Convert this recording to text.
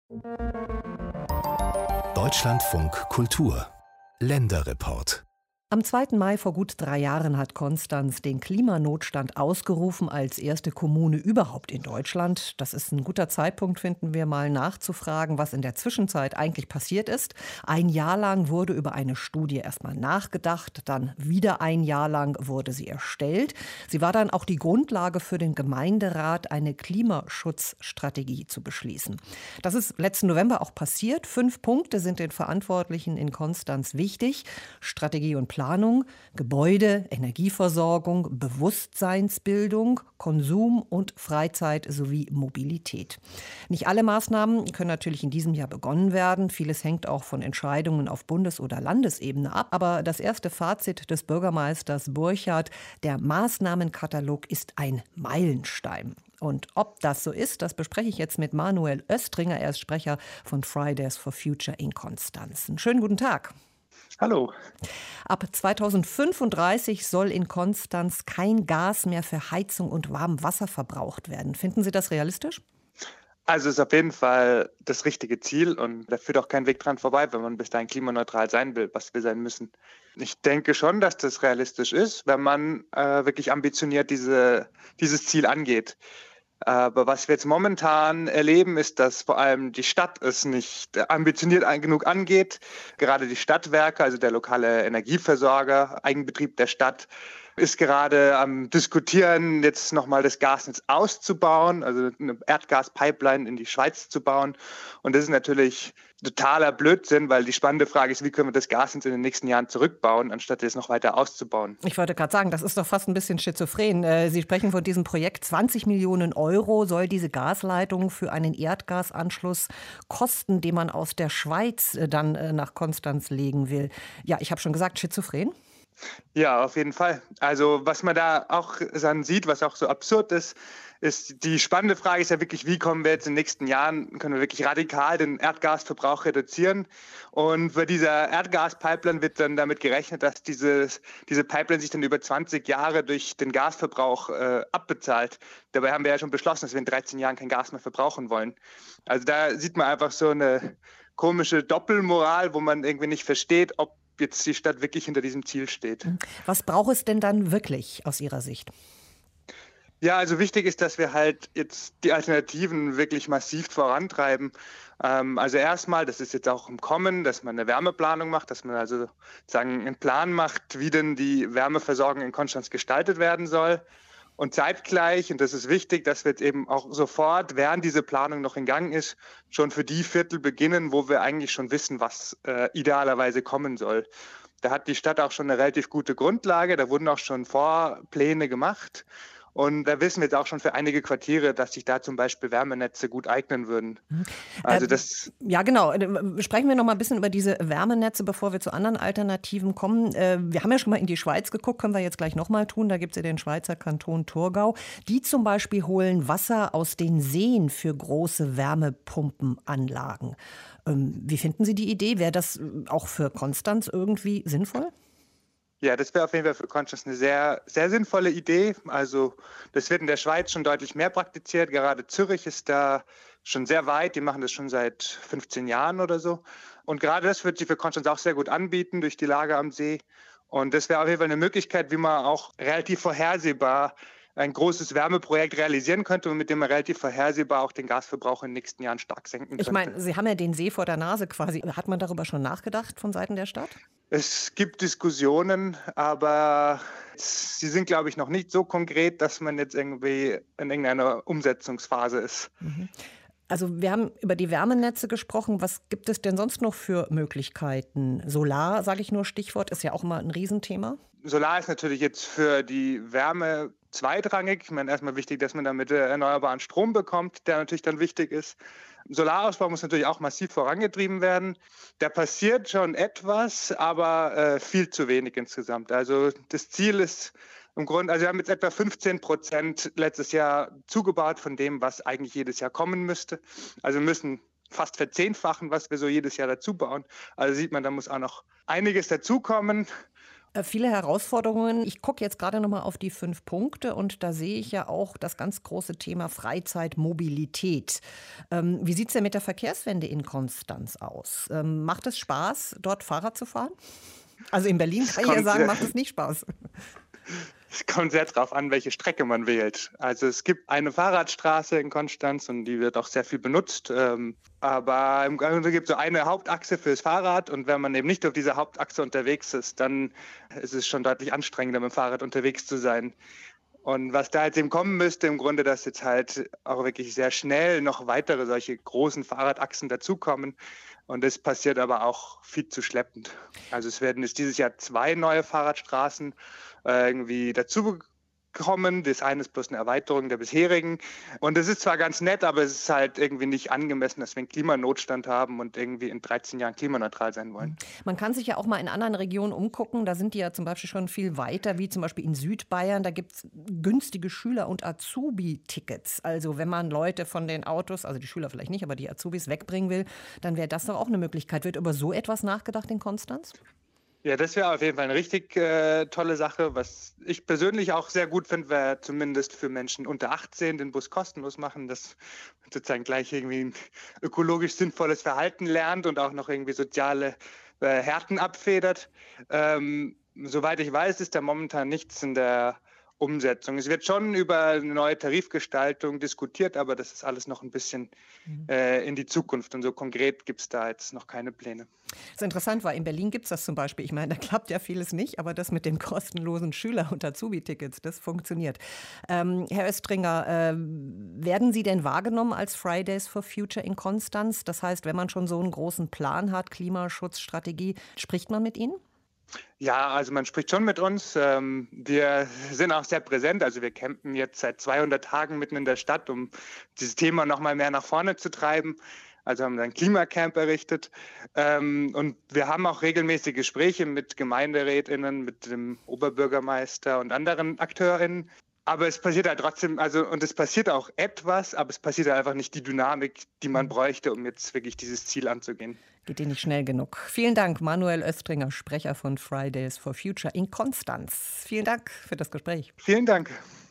Deutschlandfunk Kultur Länderreport. Am 2. Mai vor gut 3 Jahren hat Konstanz den Klimanotstand ausgerufen als erste Kommune überhaupt in Deutschland. Das ist ein guter Zeitpunkt, finden wir, mal nachzufragen, was in der Zwischenzeit eigentlich passiert ist. 1 Jahr lang wurde über eine Studie erstmal nachgedacht, dann wieder 1 Jahr lang wurde sie erstellt. Sie war dann auch die Grundlage für den Gemeinderat, eine Klimaschutzstrategie zu beschließen. Das ist letzten November auch passiert. 5 Punkte sind den Verantwortlichen in Konstanz wichtig. Strategie und Planung, Gebäude, Energieversorgung, Bewusstseinsbildung, Konsum und Freizeit sowie Mobilität. Nicht alle Maßnahmen können natürlich in diesem Jahr begonnen werden. Vieles hängt auch von Entscheidungen auf Bundes- oder Landesebene ab. Aber das erste Fazit des Bürgermeisters Burchardt: Der Maßnahmenkatalog ist ein Meilenstein. Und ob das so ist, das bespreche ich jetzt mit Manuel Oestringer. Er ist Sprecher von Fridays for Future in Konstanz. Einen schönen guten Tag. Hallo. Ab 2035 soll in Konstanz kein Gas mehr für Heizung und Warmwasser verbraucht werden. Finden Sie das realistisch? Also ist auf jeden Fall das richtige Ziel und da führt auch kein Weg dran vorbei, wenn man bis dahin klimaneutral sein will, was wir sein müssen. Ich denke schon, dass das realistisch ist, wenn man wirklich ambitioniert dieses Ziel angeht. Aber was wir jetzt momentan erleben, ist, dass vor allem die Stadt es nicht ambitioniert genug angeht. Gerade die Stadtwerke, also der lokale Energieversorger, Eigenbetrieb der Stadt, ist gerade am Diskutieren, jetzt nochmal das Gasnetz auszubauen, also eine Erdgaspipeline in die Schweiz zu bauen. Und das ist natürlich totaler Blödsinn, weil die spannende Frage ist, wie können wir das Gasnetz in den nächsten Jahren zurückbauen, anstatt es noch weiter auszubauen. Ich wollte gerade sagen, das ist doch fast ein bisschen schizophren. Sie sprechen von diesem Projekt. 20 Millionen Euro soll diese Gasleitung für einen Erdgasanschluss kosten, den man aus der Schweiz dann nach Konstanz legen will. Ja, ich habe schon gesagt, schizophren. Ja, auf jeden Fall. Also was man da auch dann sieht, was auch so absurd ist, die spannende Frage ist ja wirklich, wie kommen wir jetzt in den nächsten Jahren, können wir wirklich radikal den Erdgasverbrauch reduzieren? Und bei dieser Erdgaspipeline wird dann damit gerechnet, dass diese Pipeline sich dann über 20 Jahre durch den Gasverbrauch abbezahlt. Dabei haben wir ja schon beschlossen, dass wir in 13 Jahren kein Gas mehr verbrauchen wollen. Also da sieht man einfach so eine komische Doppelmoral, wo man irgendwie nicht versteht, ob jetzt die Stadt wirklich hinter diesem Ziel steht. Was braucht es denn dann wirklich aus Ihrer Sicht? Ja, also wichtig ist, dass wir halt jetzt die Alternativen wirklich massiv vorantreiben. Also erstmal, das ist jetzt auch im Kommen, dass man eine Wärmeplanung macht, dass man also sozusagen einen Plan macht, wie denn die Wärmeversorgung in Konstanz gestaltet werden soll. Und zeitgleich, und das ist wichtig, dass wir jetzt eben auch sofort, während diese Planung noch in Gang ist, schon für die Viertel beginnen, wo wir eigentlich schon wissen, was idealerweise kommen soll. Da hat die Stadt auch schon eine relativ gute Grundlage, da wurden auch schon Vorpläne gemacht. Und da wissen wir jetzt auch schon für einige Quartiere, dass sich da zum Beispiel Wärmenetze gut eignen würden. Also ja, genau. Sprechen wir noch mal ein bisschen über diese Wärmenetze, bevor wir zu anderen Alternativen kommen. Wir haben ja schon mal in die Schweiz geguckt, können wir jetzt gleich noch mal tun. Da gibt es ja den Schweizer Kanton Thurgau. Die zum Beispiel holen Wasser aus den Seen für große Wärmepumpenanlagen. Wie finden Sie die Idee? Wäre das auch für Konstanz irgendwie sinnvoll? Ja, das wäre auf jeden Fall für Konstanz eine sehr, sehr sinnvolle Idee. Also das wird in der Schweiz schon deutlich mehr praktiziert. Gerade Zürich ist da schon sehr weit. Die machen das schon seit 15 Jahren oder so. Und gerade das wird sich für Konstanz auch sehr gut anbieten durch die Lage am See. Und das wäre auf jeden Fall eine Möglichkeit, wie man auch relativ vorhersehbar ein großes Wärmeprojekt realisieren könnte und mit dem man relativ vorhersehbar auch den Gasverbrauch in den nächsten Jahren stark senken könnte. Ich meine, Sie haben ja den See vor der Nase quasi. Hat man darüber schon nachgedacht von Seiten der Stadt? Es gibt Diskussionen, aber sie sind, glaube ich, noch nicht so konkret, dass man jetzt irgendwie in irgendeiner Umsetzungsphase ist. Also wir haben über die Wärmenetze gesprochen. Was gibt es denn sonst noch für Möglichkeiten? Solar, sage ich nur Stichwort, ist ja auch immer ein Riesenthema. Solar ist natürlich jetzt für die Wärme zweitrangig. Ich meine, erstmal wichtig, dass man damit erneuerbaren Strom bekommt, der natürlich dann wichtig ist. Solarausbau muss natürlich auch massiv vorangetrieben werden. Da passiert schon etwas, aber viel zu wenig insgesamt. Also das Ziel ist im Grunde, also wir haben jetzt etwa 15% letztes Jahr zugebaut von dem, was eigentlich jedes Jahr kommen müsste. Also wir müssen fast verzehnfachen, was wir so jedes Jahr dazu bauen. Also sieht man, da muss auch noch einiges dazukommen. Viele Herausforderungen. Ich gucke jetzt gerade noch mal auf die 5 Punkte und da sehe ich ja auch das ganz große Thema Freizeitmobilität. Wie sieht es denn mit der Verkehrswende in Konstanz aus? Macht es Spaß, dort Fahrrad zu fahren? Also in Berlin kann ich ja sagen, macht es nicht Spaß. Es kommt sehr darauf an, welche Strecke man wählt. Also es gibt eine Fahrradstraße in Konstanz und die wird auch sehr viel benutzt. Aber im Grunde gibt es so eine Hauptachse fürs Fahrrad und wenn man eben nicht auf dieser Hauptachse unterwegs ist, dann ist es schon deutlich anstrengender, mit dem Fahrrad unterwegs zu sein. Und was da jetzt eben kommen müsste, im Grunde, dass jetzt halt auch wirklich sehr schnell noch weitere solche großen Fahrradachsen dazukommen. Und das passiert aber auch viel zu schleppend. Also es werden jetzt dieses Jahr 2 neue Fahrradstraßen irgendwie dazu kommen. Das eine ist bloß eine Erweiterung der bisherigen. Und es ist zwar ganz nett, aber es ist halt irgendwie nicht angemessen, dass wir einen Klimanotstand haben und irgendwie in 13 Jahren klimaneutral sein wollen. Man kann sich ja auch mal in anderen Regionen umgucken. Da sind die ja zum Beispiel schon viel weiter, wie zum Beispiel in Südbayern. Da gibt es günstige Schüler- und Azubi-Tickets. Also wenn man Leute von den Autos, also die Schüler vielleicht nicht, aber die Azubis wegbringen will, dann wäre das doch auch eine Möglichkeit. Wird über so etwas nachgedacht in Konstanz? Ja, das wäre auf jeden Fall eine richtig tolle Sache. Was ich persönlich auch sehr gut finde, wäre zumindest für Menschen unter 18 den Bus kostenlos machen, dass man sozusagen gleich irgendwie ein ökologisch sinnvolles Verhalten lernt und auch noch irgendwie soziale Härten abfedert. Soweit ich weiß, ist da momentan nichts in der Umsetzung. Es wird schon über eine neue Tarifgestaltung diskutiert, aber das ist alles noch ein bisschen in die Zukunft. Und so konkret gibt es da jetzt noch keine Pläne. Das ist interessant, weil in Berlin gibt es das zum Beispiel. Ich meine, da klappt ja vieles nicht, aber das mit den kostenlosen Schüler- und Azubi-Tickets, das funktioniert. Herr Oestringer, werden Sie denn wahrgenommen als Fridays for Future in Konstanz? Das heißt, wenn man schon so einen großen Plan hat, Klimaschutzstrategie, spricht man mit Ihnen? Ja, also man spricht schon mit uns. Wir sind auch sehr präsent. Also wir campen jetzt seit 200 Tagen mitten in der Stadt, um dieses Thema noch mal mehr nach vorne zu treiben. Also haben wir ein Klimacamp errichtet. Und wir haben auch regelmäßige Gespräche mit GemeinderätInnen, mit dem Oberbürgermeister und anderen AkteurInnen. Aber es passiert halt trotzdem, und es passiert auch etwas, aber es passiert halt einfach nicht die Dynamik, die man bräuchte, um jetzt wirklich dieses Ziel anzugehen. Geht Ihnen nicht schnell genug. Vielen Dank, Manuel Oestringer, Sprecher von Fridays for Future in Konstanz. Vielen Dank für das Gespräch. Vielen Dank.